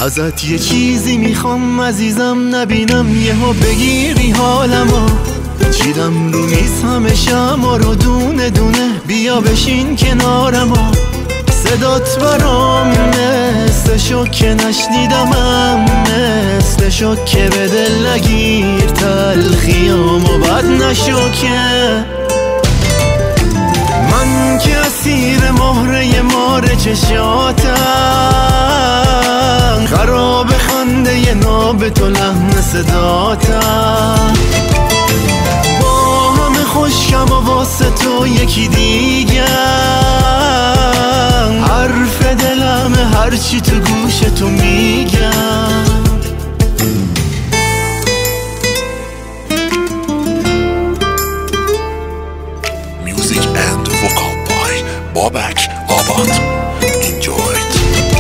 ازت یه چیزی میخوام عزیزم، نبینم یهو بگیری حالمو. چیدم رو میز همه شمع رو دونه دونه، بیا بشین کنارمو. صدات برام مثل شوکه نشنیدمم، مثل شوکه به دل نگیر تلخیامو بد نشوکه. من که اسیر مهره مار چشاتم، خراب خنده ی ناب تو لحن صداتم. با همه خوشم و واسه تو یکی دیگه، حرف دلم هرچی تو گوش تو میگم. Music and vocal by Babak Abad. Enjoy it.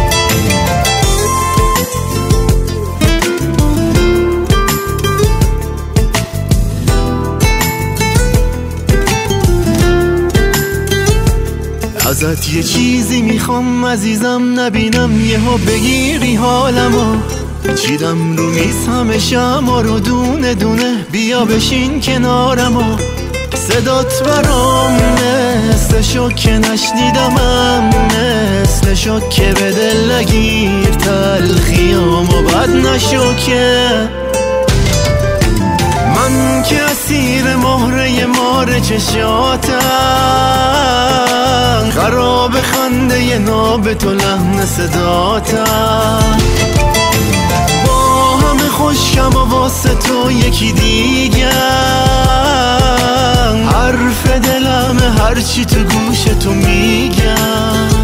ازت یه چیزی میخوام عزیزم، نبینم یهو بگیری حالمو. چیدم رو میز همه شمع رو دونه دونه، بیا بشین کنارمو. صدات برام مثل شوکه نشنیدمم، مثل شوکه به دل نگیر تلخیامو بد نشوکه. من که اسیر مهره مار چشاتم، خراب خنده ی ناب تو لحن صداتم. با همه خوشم و واسه تو یکی دیگه، حرف دلم هرچی تو گوش تو میگم.